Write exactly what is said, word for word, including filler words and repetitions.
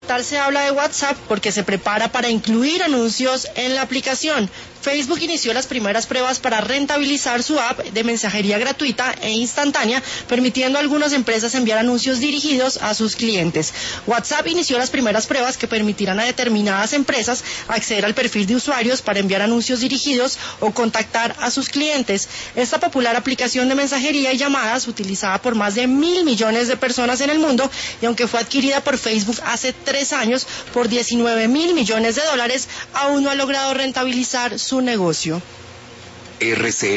portal se habla de WhatsApp porque se prepara para incluir anuncios en la aplicación. Facebook inició las primeras pruebas para rentabilizar su app de mensajería gratuita e instantánea, permitiendo a algunas empresas enviar anuncios dirigidos a sus clientes. WhatsApp inició las primeras pruebas que permitirán a determinadas empresas acceder al perfil de usuarios para enviar anuncios dirigidos o contactar a sus clientes. Esta popular aplicación de mensajería y llamadas, utilizada por más de mil millones de personas en el mundo, y aunque fue adquirida por Facebook hace tres años por diecinueve mil millones de dólares, aún no ha logrado rentabilizar su negocio. R C